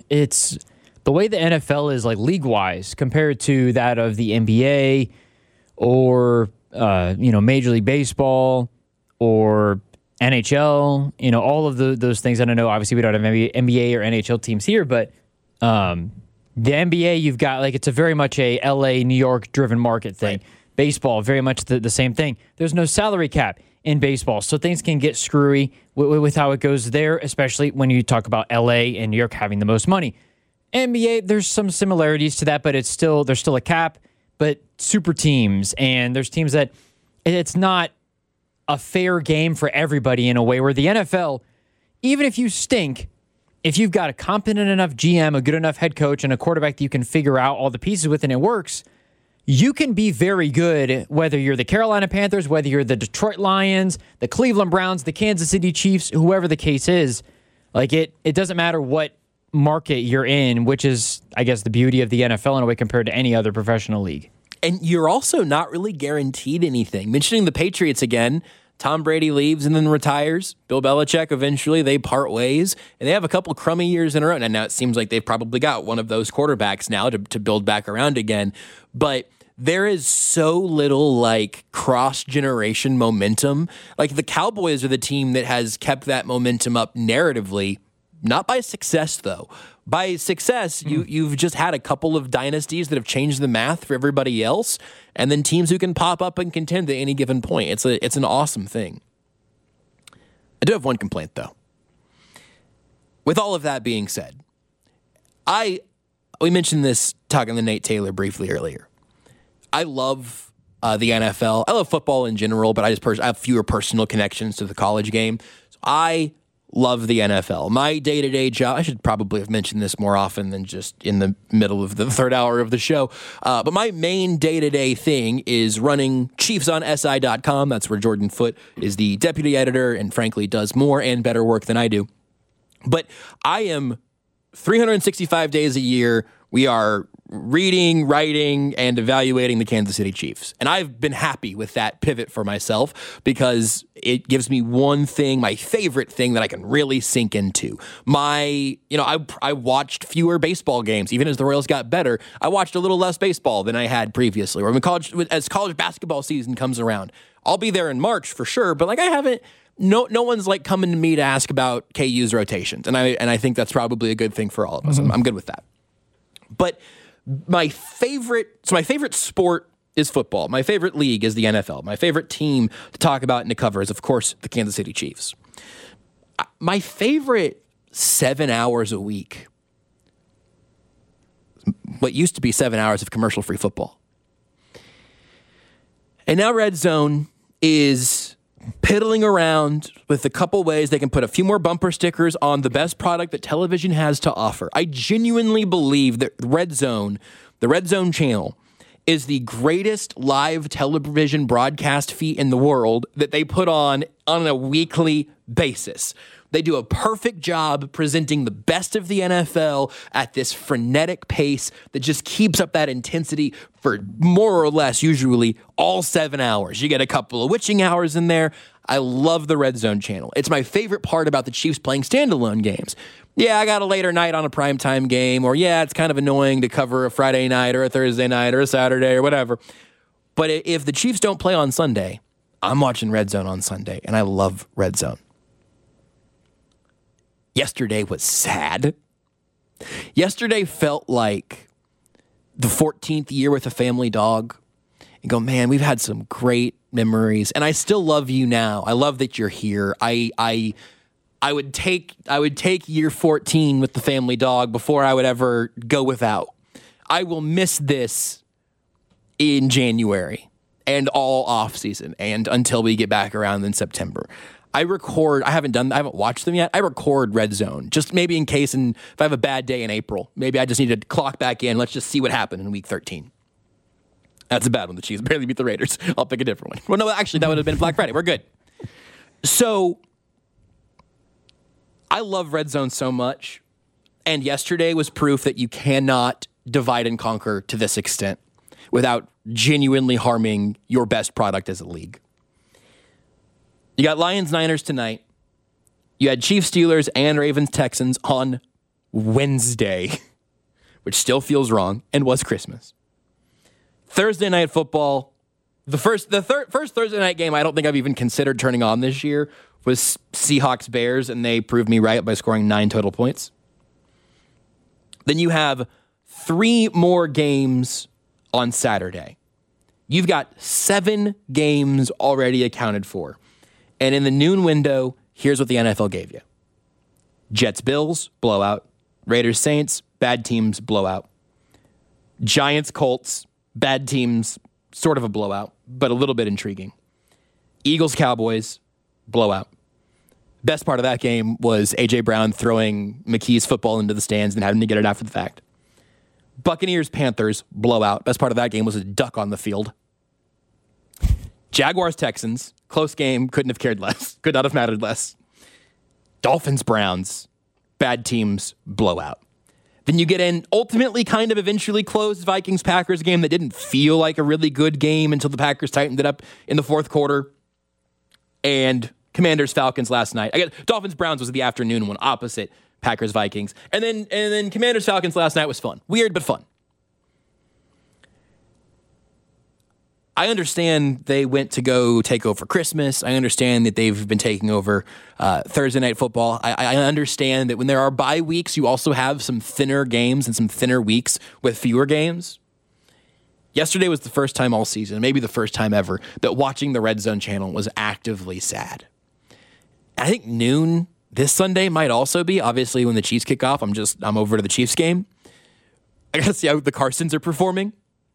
[SPEAKER 3] the way the NFL is like league-wise compared to that of the NBA or Major League Baseball or NHL, all of those things. I don't know. Obviously, we don't have NBA or NHL teams here, but the NBA, you've got it's a very much a LA, New York driven market thing. Right. Baseball, very much the same thing. There's no salary cap in baseball, so things can get screwy with how it goes there, especially when you talk about LA and New York having the most money. NBA, there's some similarities to that, but there's still a cap, but super teams, and there's teams that it's not a fair game for everybody in a way where the NFL, even if you stink, if you've got a competent enough GM, a good enough head coach, and a quarterback that you can figure out all the pieces with and it works, you can be very good, whether you're the Carolina Panthers, whether you're the Detroit Lions, the Cleveland Browns, the Kansas City Chiefs, whoever the case is. It doesn't matter what market you're in, which is, I guess, the beauty of the NFL in a way compared to any other professional league.
[SPEAKER 2] And you're also not really guaranteed anything. Mentioning the Patriots again, Tom Brady leaves and then retires. Bill Belichick, eventually they part ways, and they have a couple crummy years in a row. And now it seems like they've probably got one of those quarterbacks now to build back around again. But there is so little cross-generation momentum. The Cowboys are the team that has kept that momentum up narratively, not by success though. By success, you've just had a couple of dynasties that have changed the math for everybody else, and then teams who can pop up and contend at any given point. It's an awesome thing. I do have one complaint though. With all of that being said, we mentioned this talking to Nate Taylor briefly earlier. I love the NFL. I love football in general, but I have fewer personal connections to the college game. So I love the NFL. My day-to-day job, I should probably have mentioned this more often than just in the middle of the third hour of the show, but my main day-to-day thing is running ChiefsOnSI.com. That's where Jordan Foote is the deputy editor and frankly does more and better work than I do. But I am 365 days a year. We are reading, writing, and evaluating the Kansas City Chiefs. And I've been happy with that pivot for myself because it gives me one thing, my favorite thing that I can really sink into. I watched fewer baseball games. Even as the Royals got better, I watched a little less baseball than I had previously. Or as college basketball season comes around, I'll be there in March for sure, but I haven't. No one's coming to me to ask about KU's rotations. And I think that's probably a good thing for all of us. Mm-hmm. I'm good with that. But my favorite sport is football. My favorite league is the NFL. My favorite team to talk about and to cover is, of course, the Kansas City Chiefs. My favorite 7 hours a week, what used to be 7 hours of commercial-free football. And now Red Zone is piddling around with a couple ways they can put a few more bumper stickers on the best product that television has to offer. I genuinely believe that the Red Zone channel, is the greatest live television broadcast feed in the world that they put on a weekly basis. They do a perfect job presenting the best of the NFL at this frenetic pace that just keeps up that intensity for more or less usually all 7 hours. You get a couple of witching hours in there. I love the Red Zone channel. It's my favorite part about the Chiefs playing standalone games. Yeah, I got a later night on a primetime game, or yeah, it's kind of annoying to cover a Friday night or a Thursday night or a Saturday or whatever. But if the Chiefs don't play on Sunday, I'm watching Red Zone on Sunday, and I love Red Zone. Yesterday was sad. Yesterday felt like the 14th year with a family dog. You go, man, we've had some great memories, and I still love you now. I love that you're here. I would take year 14 with the family dog before I would ever go without. I will miss this in January and all off season and until we get back around in September. I haven't watched them yet. I record Red Zone just maybe in case, and if I have a bad day in April, maybe I just need to clock back in. Let's just see what happened in week 13. That's a bad one. The Chiefs barely beat the Raiders. I'll pick a different one. Well, no, actually, that would have been Black Friday. We're good. So I love Red Zone so much. And yesterday was proof that you cannot divide and conquer to this extent without genuinely harming your best product as a league. You got Lions-Niners tonight. You had Chiefs-Steelers and Ravens-Texans on Wednesday, which still feels wrong and was Christmas. Thursday night football. The first Thursday night game I don't think I've even considered turning on this year was Seahawks-Bears, and they proved me right by scoring 9 total points. Then you have 3 more games on Saturday. You've got 7 games already accounted for. And in the noon window, here's what the NFL gave you. Jets-Bills, blowout. Raiders-Saints, bad teams, blowout. Giants-Colts, bad teams, sort of a blowout, but a little bit intriguing. Eagles-Cowboys, blowout. Best part of that game was A.J. Brown throwing McKee's football into the stands and having to get it after the fact. Buccaneers-Panthers, blowout. Best part of that game was a duck on the field. Jaguars-Texans, close game, couldn't have cared less. Could not have mattered less. Dolphins-Browns, bad teams, blowout. Then you get an ultimately kind of eventually closed Vikings-Packers game that didn't feel like a really good game until the Packers tightened it up in the fourth quarter. And Commanders-Falcons last night. Dolphins-Browns was the afternoon one, opposite Packers-Vikings. And then Commanders-Falcons last night was fun. Weird, but fun. I understand they went to go take over Christmas. I understand that they've been taking over Thursday Night Football. I understand that when there are bye weeks, you also have some thinner games and some thinner weeks with fewer games. Yesterday was the first time all season, maybe the first time ever, that watching the Red Zone channel was actively sad. I think noon this Sunday might also be. Obviously, when the Chiefs kick off, I'm over to the Chiefs game. I got to see how the Carsons are performing.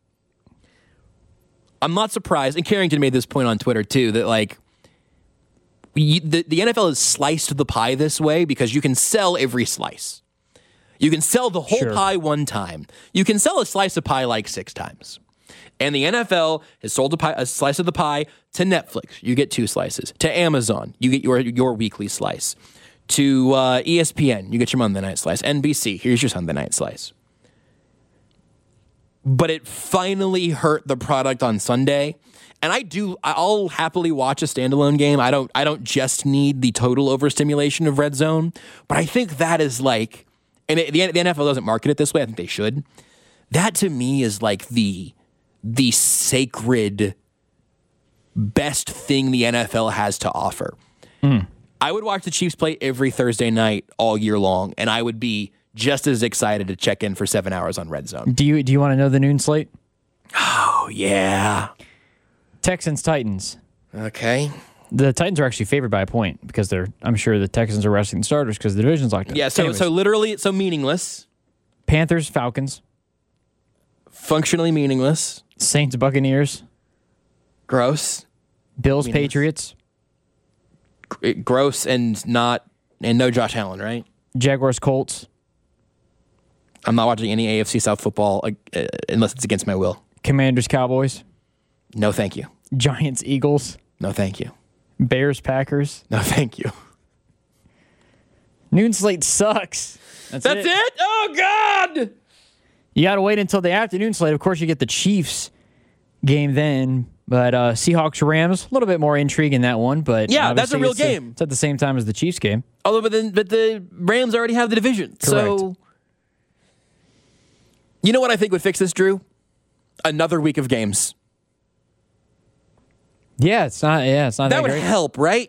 [SPEAKER 2] I'm not surprised, and Carrington made this point on Twitter too, that like the NFL has sliced the pie this way because you can sell every slice. You can sell the whole pie one time. You can sell a slice of pie like 6 times. And the NFL has sold a slice of the pie to Netflix. You get 2 slices. To Amazon, you get your weekly slice. To ESPN, you get your Monday night slice. NBC, here's your Sunday night slice. But it finally hurt the product on Sunday. And I'll happily watch a standalone game. I don't just need the total overstimulation of Red Zone. But I think that is like, and the NFL doesn't market it this way. I think they should. That to me is like the sacred best thing the NFL has to offer. I would watch the Chiefs play every Thursday night all year long, and I would be just as excited to check in for 7 hours on Red Zone.
[SPEAKER 3] Do you want to know the noon slate?
[SPEAKER 2] Oh, yeah.
[SPEAKER 3] Texans-Titans.
[SPEAKER 2] Okay.
[SPEAKER 3] The Titans are actually favored by a point because I'm sure the Texans are resting the starters because the division's locked up.
[SPEAKER 2] Yeah, so literally, so meaningless.
[SPEAKER 3] Panthers-Falcons.
[SPEAKER 2] Functionally meaningless.
[SPEAKER 3] Saints-Buccaneers.
[SPEAKER 2] Gross.
[SPEAKER 3] Bills-Patriots.
[SPEAKER 2] Gross and no Josh Allen, right?
[SPEAKER 3] Jaguars-Colts.
[SPEAKER 2] I'm not watching any AFC South football unless it's against my will.
[SPEAKER 3] Commanders-Cowboys.
[SPEAKER 2] No, thank you.
[SPEAKER 3] Giants-Eagles.
[SPEAKER 2] No, thank you.
[SPEAKER 3] Bears-Packers.
[SPEAKER 2] No, thank you.
[SPEAKER 3] Noon slate sucks. That's it?
[SPEAKER 2] Oh, God!
[SPEAKER 3] You got to wait until the afternoon slate. Of course, you get the Chiefs game then. But Seahawks-Rams, a little bit more intrigue in that one. But
[SPEAKER 2] yeah, that's a real game.
[SPEAKER 3] It's at the same time as the Chiefs game.
[SPEAKER 2] Although, but the Rams already have the division.
[SPEAKER 3] Correct.
[SPEAKER 2] So, you know what I think would fix this, Drew? Another week of games.
[SPEAKER 3] Yeah, it's not that
[SPEAKER 2] would
[SPEAKER 3] great.
[SPEAKER 2] help, right?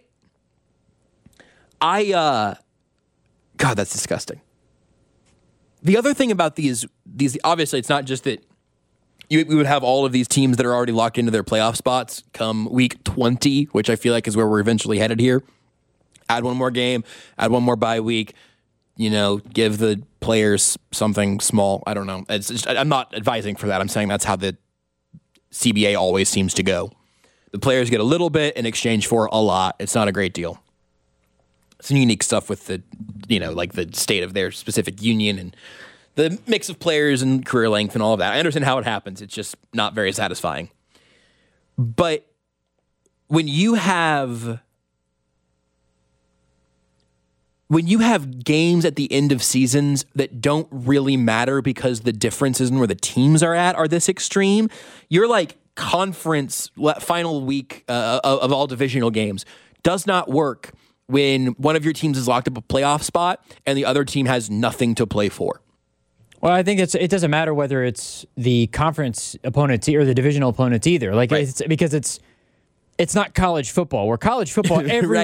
[SPEAKER 2] God, that's disgusting. The other thing about these obviously, it's not just that we would have all of these teams that are already locked into their playoff spots come week 20, which I feel like is where we're eventually headed here. Add one more game, add one more bye week, give the players something small. I don't know. I'm not advising for that. I'm saying that's how the CBA always seems to go. The players get a little bit in exchange for a lot. It's not a great deal. Some unique stuff with the, like the state of their specific union and the mix of players and career length and all of that. I understand how it happens. It's just not very satisfying. But when you have games at the end of seasons that don't really matter because the differences in where the teams are this extreme, you're like conference final week of all divisional games does not work when one of your teams is locked up a playoff spot and the other team has nothing to play for.
[SPEAKER 3] Well, I think it doesn't matter whether it's the conference opponent or the divisional opponent either. Like, right. Because it's not college football. Where college football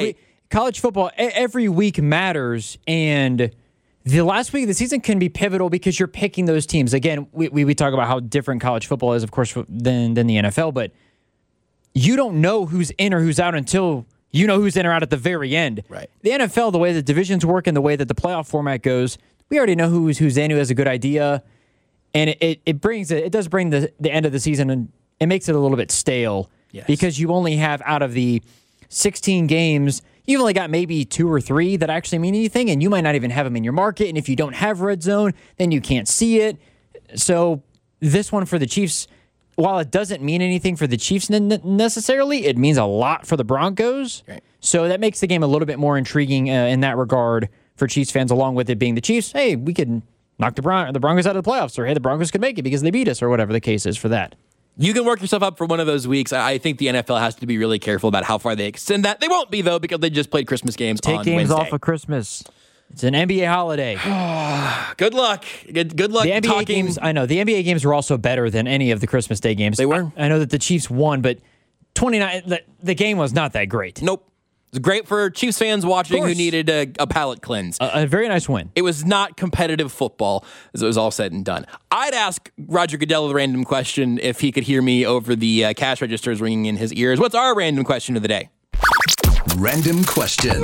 [SPEAKER 3] every week matters, and the last week of the season can be pivotal because you're picking those teams. Again, we talk about how different college football is, of course, than the NFL, but you don't know who's in or who's out until you know who's in or out at the very end.
[SPEAKER 2] Right.
[SPEAKER 3] The NFL, the way the divisions work and the way that the playoff format goes, we already know who's in, who has a good idea, and it does bring the end of the season, and it makes it a little bit stale.
[SPEAKER 2] Yes.
[SPEAKER 3] Because you only have, out of the 16 games, you've only got maybe 2 or 3 that actually mean anything, and you might not even have them in your market, and if you don't have Red Zone, then you can't see it. So this one for the Chiefs, while it doesn't mean anything for the Chiefs necessarily, it means a lot for the Broncos.
[SPEAKER 2] Right.
[SPEAKER 3] So that makes the game a little bit more intriguing in that regard for Chiefs fans, along with it being the Chiefs. Hey, we could knock the Broncos out of the playoffs, or hey, the Broncos could make it because they beat us, or whatever the case is for that.
[SPEAKER 2] You can work yourself up for one of those weeks. I think the NFL has to be really careful about how far they extend that. They won't be, though, because they just played Christmas games on Wednesday.
[SPEAKER 3] Take games off of Christmas. It's an NBA holiday.
[SPEAKER 2] Good luck. Good luck.
[SPEAKER 3] The NBA games, I know. The NBA games were also better than any of the Christmas Day games.
[SPEAKER 2] They were.
[SPEAKER 3] I know that the Chiefs won, but 29. The game was not that great.
[SPEAKER 2] Nope. It was great for Chiefs fans watching who needed a palate cleanse.
[SPEAKER 3] A very nice win.
[SPEAKER 2] It was not competitive football, as it was all said and done. I'd ask Roger Goodell the random question if he could hear me over the cash registers ringing in his ears. What's our random question of the day?
[SPEAKER 12] Random question.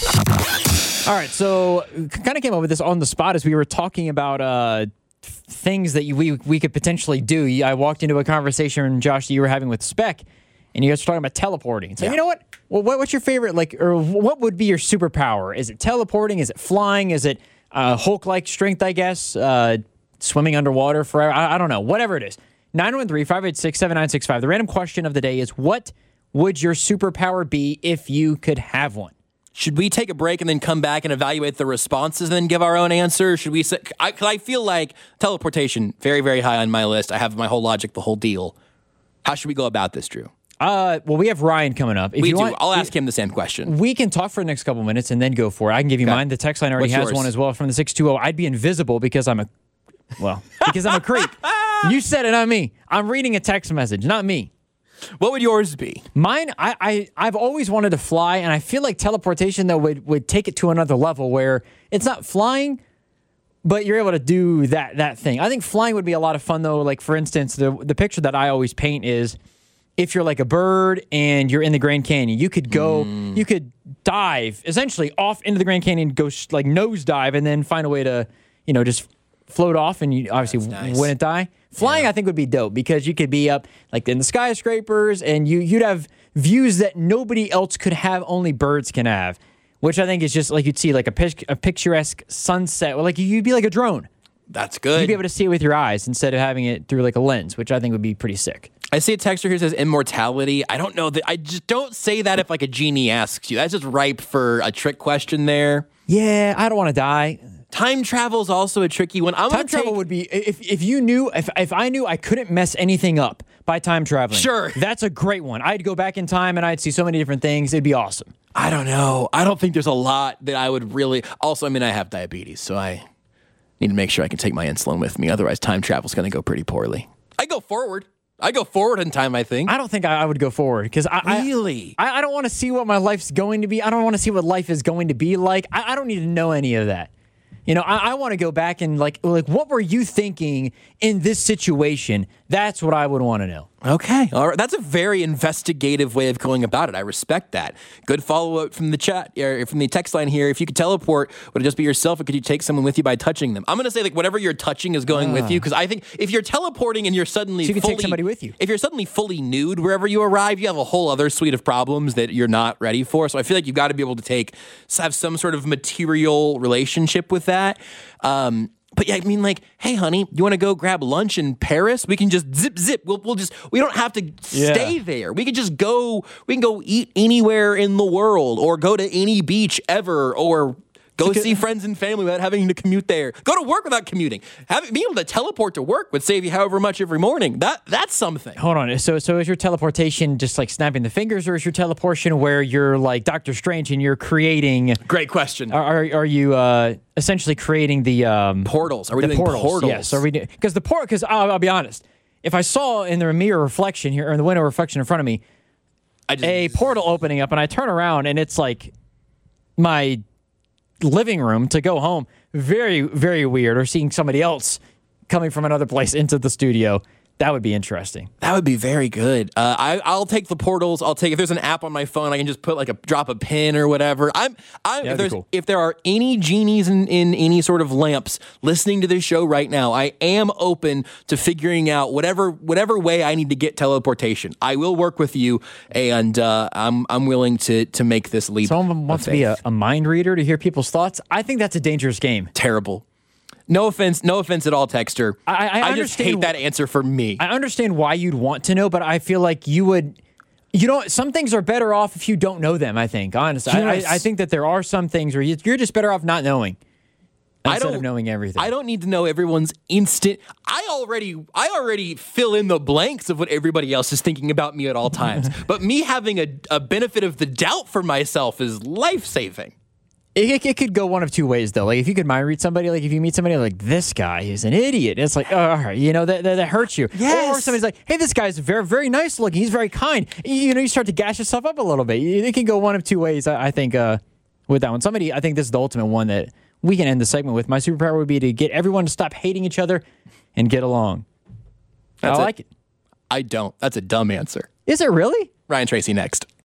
[SPEAKER 3] All right, so kind of came up with this on the spot as we were talking about things that we could potentially do. I walked into a conversation, Josh, that you were having with Spec, and you guys were talking about teleporting. So, You know what? Well, what's your favorite, or what would be your superpower? Is it teleporting? Is it flying? Is it Hulk-like strength, I guess? Swimming underwater forever? I don't know. Whatever it is. 913-586-7965. The random question of the day is, what would your superpower be if you could have one?
[SPEAKER 2] Should we take a break and then come back and evaluate the responses and then give our own answer? Should we? I feel like teleportation, very, very high on my list. I have my whole logic, the whole deal. How should we go about this, Drew?
[SPEAKER 3] Well, we have Ryan coming up. If
[SPEAKER 2] we
[SPEAKER 3] you
[SPEAKER 2] do.
[SPEAKER 3] Want,
[SPEAKER 2] I'll ask him the same question.
[SPEAKER 3] We can talk for the next couple minutes and then go for it. I can give you mine. The text line already has one as well from the 620. I'd be invisible because I'm a creep. You said it, not me. I'm reading a text message, not me.
[SPEAKER 2] What would yours be?
[SPEAKER 3] Mine, I've always wanted to fly, and I feel like teleportation, though, would take it to another level where it's not flying, but you're able to do that thing. I think flying would be a lot of fun, though. Like, for instance, the picture that I always paint is if you're like a bird and you're in the Grand Canyon, you could go, you could dive essentially off into the Grand Canyon, go like nose dive, and then find a way to, just float off, and you obviously wouldn't die. Flying, I think, would be dope because you could be up like in the skyscrapers, and you'd have views that nobody else could have, only birds can have, which I think is just like you'd see like a picturesque sunset, or like you'd be like a drone.
[SPEAKER 2] That's good.
[SPEAKER 3] You'd be able to see it with your eyes instead of having it through like a lens, which I think would be pretty sick.
[SPEAKER 2] I see a texter here says immortality. I don't know that. I just don't say that if like a genie asks you. That's just ripe for a trick question there.
[SPEAKER 3] Yeah, I don't want to die.
[SPEAKER 2] Time travel is also a tricky one.
[SPEAKER 3] Time travel would be if you knew if I knew I couldn't mess anything up by time traveling.
[SPEAKER 2] Sure,
[SPEAKER 3] that's a great one. I'd go back in time and I'd see so many different things. It'd be awesome.
[SPEAKER 2] I don't know. I don't think there's a lot that I would really. Also, I mean, I have diabetes, so I need to make sure I can take my insulin with me. Otherwise, time travel's going to go pretty poorly. I go forward in time, I think.
[SPEAKER 3] I don't think I would go forward because I don't want to see what my life's going to be. I don't want to see what life is going to be like. I don't need to know any of that. You know, I want to go back and like, what were you thinking in this situation? That's what I would want to know.
[SPEAKER 2] Okay. All right. That's a very investigative way of going about it. I respect that. Good follow-up from the chat, or from the text line here. If you could teleport, would it just be yourself, or could you take someone with you by touching them? I'm going to say, like, whatever you're touching is going with you, because I think if you're teleporting and you're suddenly
[SPEAKER 3] So you can take somebody with you.
[SPEAKER 2] If you're suddenly fully nude wherever you arrive, you have a whole other suite of problems that you're not ready for. So I feel like you've got to be able to have some sort of material relationship with that. But yeah, I mean, like, hey, honey, you want to go grab lunch in Paris? We can just zip. We don't have to stay there. We can just go. We can go eat anywhere in the world, or go to any beach ever, or go see friends and family without having to commute there. Go to work without commuting. Being able to teleport to work would save you however much every morning. That's something.
[SPEAKER 3] Hold on. So is your teleportation just like snapping the fingers, or is your teleportation where you're like Doctor Strange and you're creating?
[SPEAKER 2] Great question.
[SPEAKER 3] Are you essentially creating the
[SPEAKER 2] portals? Are we doing portals?
[SPEAKER 3] Yes. Are we? Because Because I'll be honest. If I saw in the mirror reflection here, or in the window reflection in front of me, a portal opening up, and I turn around and it's like my living room to go home, very, very weird. Or seeing somebody else coming from another place into the studio. That would be interesting.
[SPEAKER 2] That would be very good. I'll take the portals. I'll take, if there's an app on my phone, I can just put drop a pin or whatever. If there are any genies in any sort of lamps listening to this show right now, I am open to figuring out whatever way I need to get teleportation. I will work with you, and I'm willing to make this leap.
[SPEAKER 3] Someone wants to be a mind reader to hear people's thoughts. I think that's a dangerous game.
[SPEAKER 2] Terrible. No offense at all, Texter. I just hate that answer for me.
[SPEAKER 3] I understand why you'd want to know, but I feel like you would. Some things are better off if you don't know them, I think, honestly.
[SPEAKER 2] Yes.
[SPEAKER 3] I think that there are some things where you're just better off not knowing instead of knowing everything.
[SPEAKER 2] I don't need to know everyone's instant. I already fill in the blanks of what everybody else is thinking about me at all times. But me having a benefit of the doubt for myself is life-saving.
[SPEAKER 3] It could go one of two ways, though. Like, if you could mind read somebody, like if you meet somebody like, this guy is an idiot, it's like, all right, that hurts you.
[SPEAKER 2] Yes.
[SPEAKER 3] Or somebody's like, hey, this guy's very, very nice looking. He's very kind. You start to gash yourself up a little bit. It can go one of two ways, I think, with that one. I think this is the ultimate one that we can end the segment with. My superpower would be to get everyone to stop hating each other and get along. I like it.
[SPEAKER 2] I don't. That's a dumb answer.
[SPEAKER 3] Is it really?
[SPEAKER 2] Ryan Tracy next.